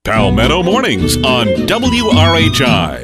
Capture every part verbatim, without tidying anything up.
Palmetto Mornings on W R H I.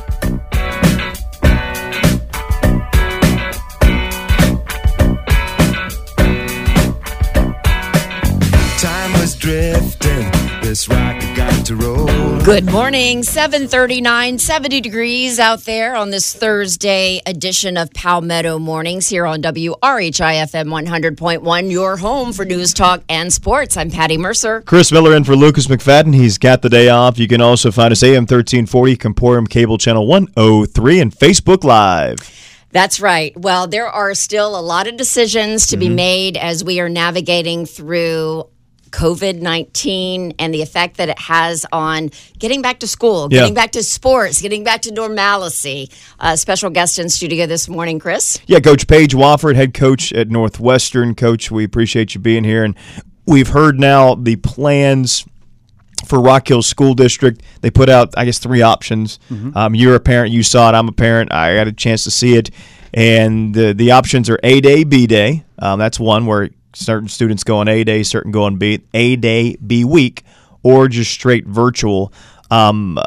Time was drifting, this rocket got to roll. Good morning, seven thirty-nine, seventy degrees out there on this Thursday edition of Palmetto Mornings here on W R H I F M one hundred point one, your home for news, talk, and sports. I'm Patty Mercer. Chris Miller in for Lucas McFadden. He's got the day off. You can also find us A M thirteen forty, Comporium Cable Channel one oh three, and Facebook Live. That's right. Well, there are still a lot of decisions to mm-hmm. be made as we are navigating through COVID nineteen and the effect that it has on getting back to school, getting yeah. back to sports, getting back to normalcy. Uh, special guest in studio this morning, Chris. Yeah, Coach Paige Wofford, head coach at Northwestern. Coach, we appreciate you being here. And we've heard now the plans for Rock Hill School District. They put out, I guess, three options. Mm-hmm. Um, you're a parent. You saw it. I'm a parent. I got a chance to see it. And the, the options are A-Day, B-Day. Um, that's one where certain students go on A-Day, certain go on B, A-Day, B-Week, or just straight virtual. Um, uh,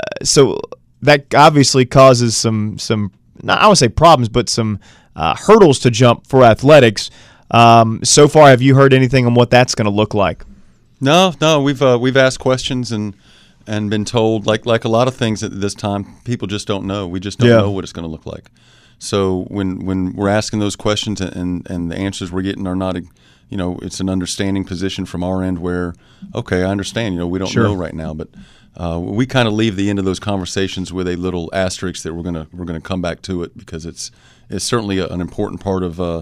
so that obviously causes some, some not, I would say problems, but some uh, hurdles to jump for athletics. Um, so far, have you heard anything on what that's going to look like? No, no. We've uh, we've asked questions and and been told, like like a lot of things at this time, people just don't know. We just don't yeah. know what it's going to look like. So when when we're asking those questions and and the answers we're getting are not, you know, it's an understanding position from our end where, okay, I understand, you know, we don't sure. know right now, but uh, we kind of leave the end of those conversations with a little asterisk that we're gonna we're gonna come back to it because it's it's certainly a, an important part of uh,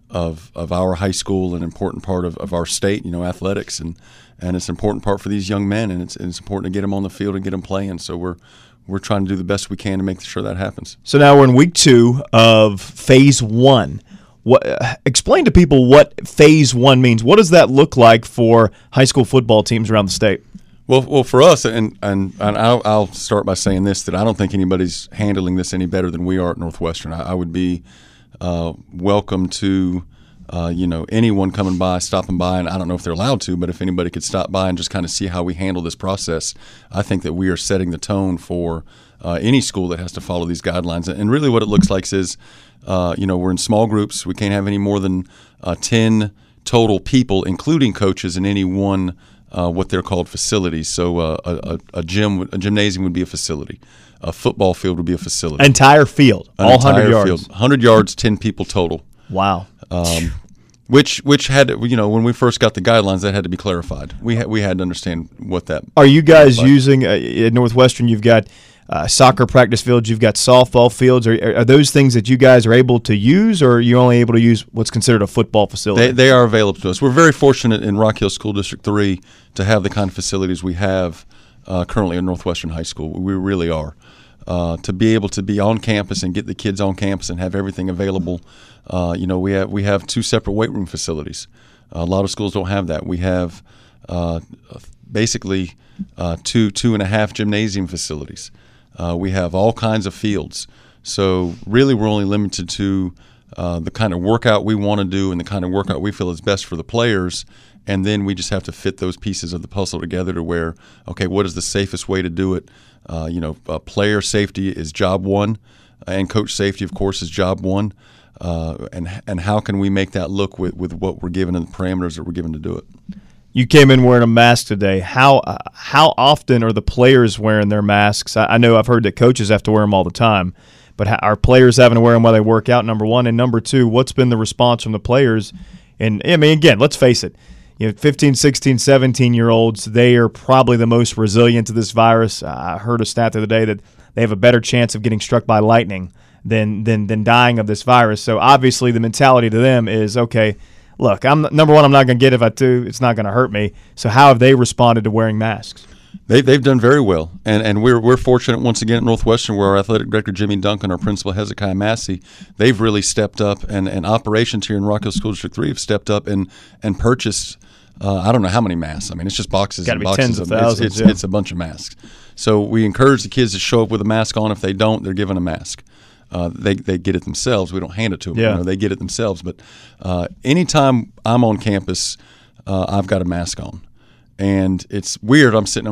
of of our high school, an important part of, of our state, you know, athletics, and and it's an important part for these young men, and it's and it's important to get them on the field and get them playing. So we're We're trying to do the best we can to make sure that happens. So now we're in week two of phase one. What? Uh, explain to people what phase one means. What does that look like for high school football teams around the state? Well, well, for us, and and, and I'll, I'll start by saying this, that I don't think anybody's handling this any better than we are at Northwestern. I, I would be uh, welcome to Uh, you know, anyone coming by, stopping by, and I don't know if they're allowed to, but if anybody could stop by and just kind of see how we handle this process, I think that we are setting the tone for uh, any school that has to follow these guidelines. And really what it looks like is, uh, you know, we're in small groups. We can't have any more than uh, ten total people, including coaches, in any one uh, what they're called facilities. So uh, a, a gym, a gymnasium would be a facility. A football field would be a facility. Entire field, An all entire one hundred yards. Field, one hundred yards, ten people total. Wow. Um, which which had to, you know, when we first got the guidelines, that had to be clarified. We had we had to understand what that. Are you guys using uh, at Northwestern? You've got uh, soccer practice fields, you've got softball fields. Are, are those things that you guys are able to use, or are you only able to use what's considered a football facility? They they are available to us. We're very fortunate in Rock Hill School District three to have the kind of facilities we have uh, currently at Northwestern High School. We really are. Uh, to be able to be on campus and get the kids on campus and have everything available. Uh, you know, we have we have two separate weight room facilities. Uh, a lot of schools don't have that. We have uh, basically uh, two two and a half gymnasium facilities. Uh, we have all kinds of fields. So really, we're only limited to uh, the kind of workout we want to do and the kind of workout we feel is best for the players. And then we just have to fit those pieces of the puzzle together to where, okay, what is the safest way to do it? Uh, you know, uh, player safety is job one, and coach safety, of course, is job one. Uh, and and how can we make that look with, with what we're given and the parameters that we're given to do it? You came in wearing a mask today. How uh, how often are the players wearing their masks? I, I know I've heard that coaches have to wear them all the time, but how, are players having to wear them while they work out, number one? And number two, what's been the response from the players? And, I mean, again, let's face it. You know, fifteen, sixteen, seventeen-year-olds, they are probably the most resilient to this virus. I heard a stat the other day that they have a better chance of getting struck by lightning than than than dying of this virus. So obviously the mentality to them is, okay, look, I'm number one, I'm not going to get it if I do. It's not going to hurt me. So how have they responded to wearing masks? They, they've done very well, and and we're we're fortunate once again at Northwestern, where our athletic director Jimmy Duncan, our principal Hezekiah Massey, they've really stepped up, and, and operations here in Rock Hill School District three have stepped up and and purchased. Uh, I don't know how many masks. I mean, it's just boxes Gotta and be boxes tens of of thousands. It's, it's, yeah. it's a bunch of masks. So we encourage the kids to show up with a mask on. If they don't, they're given a mask. Uh, they they get it themselves. We don't hand it to them. Yeah. You know, they get it themselves. But uh, anytime I'm on campus, uh, I've got a mask on, and it's weird. I'm sitting in my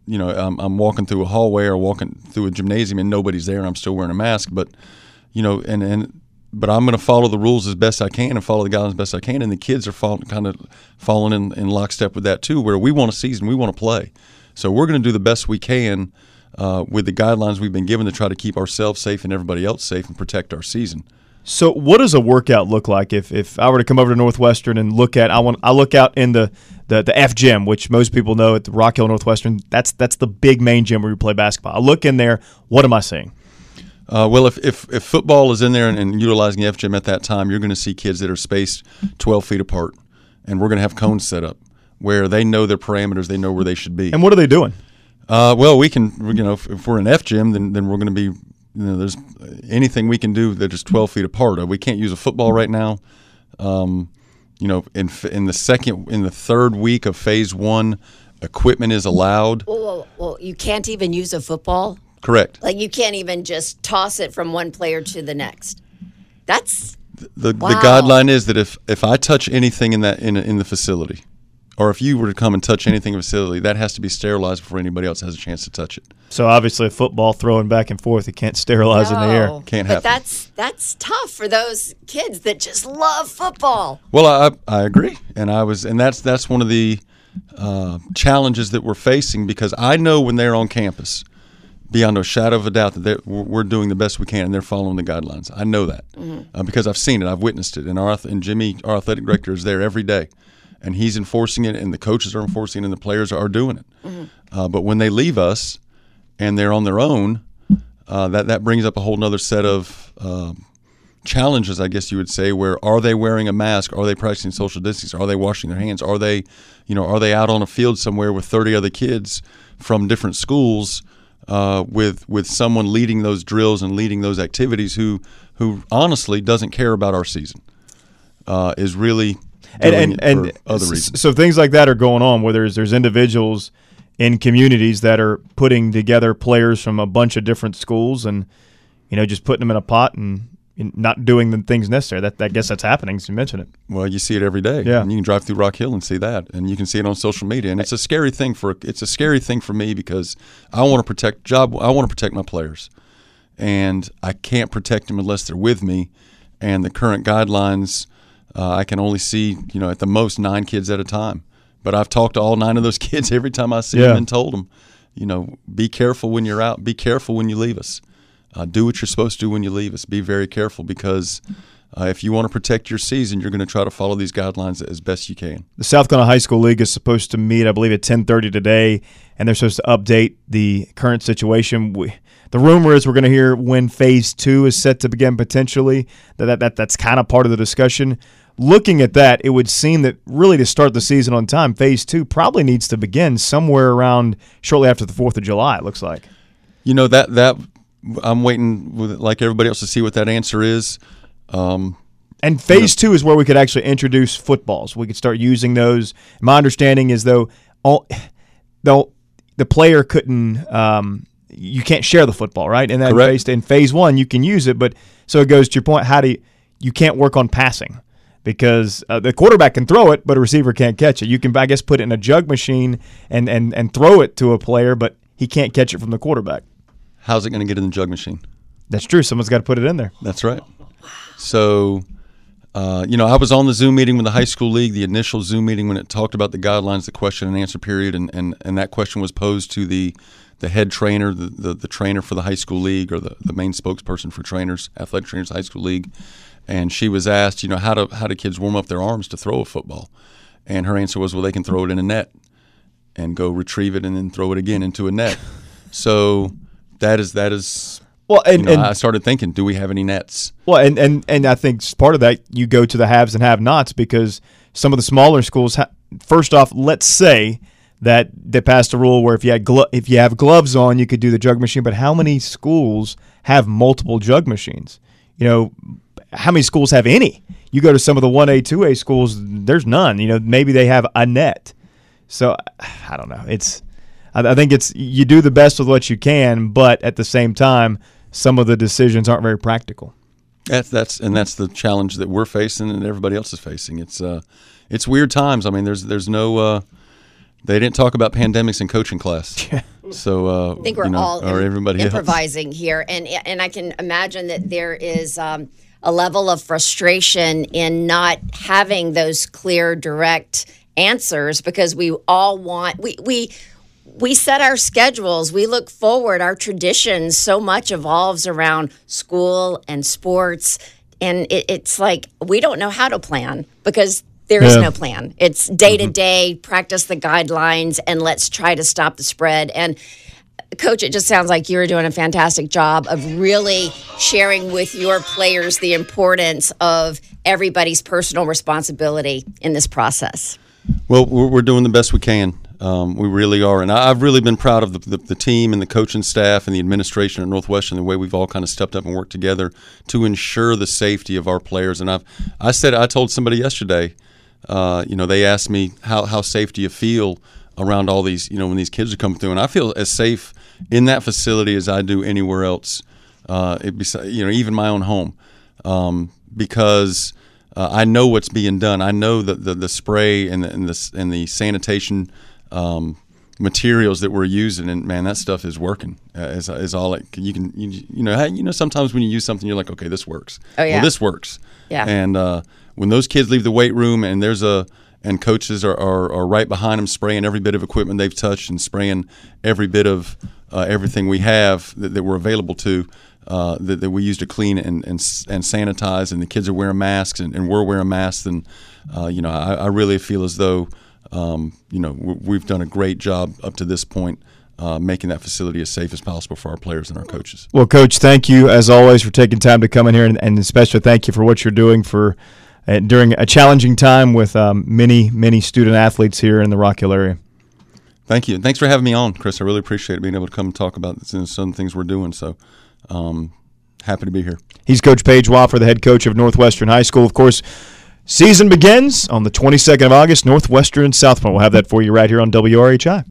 you know, I'm, I'm walking through a hallway or walking through a gymnasium and nobody's there and I'm still wearing a mask. But, you know, and, and but I'm going to follow the rules as best I can and follow the guidelines as best I can. And the kids are fall, kind of falling in, in lockstep with that too, where we want a season, we want to play. So we're going to do the best we can uh, with the guidelines we've been given to try to keep ourselves safe and everybody else safe and protect our season. So what does a workout look like if, if I were to come over to Northwestern and look at I want I look out in the, the, the F gym, which most people know at the Rock Hill Northwestern, that's that's the big main gym where we play basketball. I look in there, what am I seeing? Uh, well, if, if if football is in there and, and utilizing the F gym at that time, you're going to see kids that are spaced twelve feet apart, and we're going to have cones set up where they know their parameters, they know where they should be. And what are they doing? Uh, well, we can, you know, if, if we're in F gym, then then we're going to be, you know, there's anything we can do that is twelve feet apart. Uh, we can't use a football right now. Um, you know, in in the second, in the third week of phase one, equipment is allowed. Well, well, well, you can't even use a football? Correct. Like you can't even just toss it from one player to the next. That's the wow. the guideline is that if, if I touch anything in that in in the facility, or if you were to come and touch anything in the facility, that has to be sterilized before anybody else has a chance to touch it. So obviously a football throwing back and forth, you can't sterilize no. in the air. Can't but happen. that's that's tough for those kids that just love football. Well, I I agree, and I was, and that's that's one of the uh, challenges that we're facing because I know when they're on campus, beyond a shadow of a doubt, that we're doing the best we can and they're following the guidelines. I know that mm-hmm. uh, because I've seen it, I've witnessed it, and our and Jimmy, our athletic director, is there every day, and he's enforcing it, and the coaches are enforcing it, and the players are doing it. Mm-hmm. Uh, but when they leave us and they're on their own, uh, that that brings up a whole other set of um, challenges, I guess you would say. Where are they wearing a mask? Are they practicing social distancing? Are they washing their hands? Are they, you know, are they out on a field somewhere with thirty other kids from different schools? Uh, with with someone leading those drills and leading those activities who who honestly doesn't care about our season, uh, is really and doing and, it and for other reasons. So things like that are going on where there's there's individuals in communities that are putting together players from a bunch of different schools and you know just putting them in a pot and not doing the things necessary. That I guess that's happening. So you mentioned it. Well, you see it every day. Yeah, and you can drive through Rock Hill and see that, and you can see it on social media. And it's a scary thing for it's a scary thing for me because I want to protect job. I want to protect my players, and I can't protect them unless they're with me. And the current guidelines, uh, I can only see you know at the most nine kids at a time. But I've talked to all nine of those kids every time I see yeah. them and told them, you know, be careful when you're out. Be careful when you leave us. Uh, do what you're supposed to do when you leave us. Be very careful because uh, if you want to protect your season, you're going to try to follow these guidelines as best you can. The South Carolina High School League is supposed to meet, I believe, at ten thirty today, and they're supposed to update the current situation. We, the rumor is we're going to hear when Phase two is set to begin potentially. That, that, that That's kind of part of the discussion. Looking at that, it would seem that really to start the season on time, Phase two probably needs to begin somewhere around shortly after the fourth of July, it looks like. You know, that that – I'm waiting, with, like everybody else, to see what that answer is. Um, and phase you know, two is where we could actually introduce footballs. We could start using those. My understanding is, though, all, though the player couldn't um, – you can't share the football, right? And then phase, in phase one, you can use it. But so it goes to your point, how do you, you can't work on passing because uh, the quarterback can throw it, but a receiver can't catch it. You can, I guess, put it in a jug machine and, and, and throw it to a player, but he can't catch it from the quarterback. How's it going to get in the jug machine? That's true. Someone's got to put it in there. That's right. So, uh, you know, I was on the Zoom meeting with the high school league, the initial Zoom meeting when it talked about the guidelines, the question and answer period, and, and, and that question was posed to the, the head trainer, the, the, the trainer for the high school league or the, the main spokesperson for trainers, athletic trainers, high school league. And she was asked, you know, how do, how do kids warm up their arms to throw a football? And her answer was, well, they can throw it in a net and go retrieve it and then throw it again into a net. So that is that is well, and, you know, and I started thinking, do we have any nets? Well, and, and, and I think part of that you go to the haves and have-nots because some of the smaller schools. Ha- first off, let's say that they passed a rule where if you had glo- if you have gloves on, you could do the jug machine. But how many schools have multiple jug machines? You know, how many schools have any? You go to some of the one A, two A schools, there's none. You know, maybe they have a net. So I don't know. It's. I think it's you do the best with what you can, but at the same time, some of the decisions aren't very practical. That's that's and that's the challenge that we're facing and everybody else is facing. It's uh, it's weird times. I mean, there's there's no uh, they didn't talk about pandemics in coaching class. So uh, I think we're you know, all or im- everybody else. improvising here, and and I can imagine that there is um, a level of frustration in not having those clear, direct answers, because we all want we we we set our schedules, we look forward, our traditions. So much evolves around school and sports, and it, it's like we don't know how to plan because there is Yeah. no plan. It's day to day, practice the guidelines, and let's try to stop the spread. And Coach, it just sounds like you're doing a fantastic job of really sharing with your players the importance of everybody's personal responsibility in this process. Well, we're, we're doing the best we can. Um, we really are. And I, I've really been proud of the, the, the team and the coaching staff and the administration at Northwestern, the way we've all kind of stepped up and worked together to ensure the safety of our players. And I've, I said, I told somebody yesterday, uh, you know, they asked me, how, how safe do you feel around all these, you know, when these kids are coming through? And I feel as safe in that facility as I do anywhere else, uh, it be, you know, even my own home, um, because uh, I know what's being done. I know that the, the spray and the, and the and the sanitation um, materials that we're using, and man, that stuff is working. Uh, is, is all it you can you, you know you know sometimes when you use something, you're like, okay, this works. Oh, yeah. Well, this works. Yeah. And uh, when those kids leave the weight room, and there's a and coaches are, are, are right behind them, spraying every bit of equipment they've touched and spraying every bit of uh, everything we have that, that we're available to, uh, that, that we use to clean and, and and sanitize, and the kids are wearing masks, and, and we're wearing masks, and uh, you know, I, I really feel as though um, you know we've done a great job up to this point, uh, making that facility as safe as possible for our players and our coaches. Well, Coach, thank you as always for taking time to come in here, and, and especially thank you for what you're doing for uh, during a challenging time with um, many, many student athletes here in the Rock Hill area. Thank you. Thanks for having me on, Chris. I really appreciate being able to come and talk about this and some things we're doing. So um, happy to be here. He's Coach Paige Wofford, the head coach of Northwestern High School. Of course, season begins on the twenty-second of August, Northwestern and South Point. We'll have that for you right here on W R H I.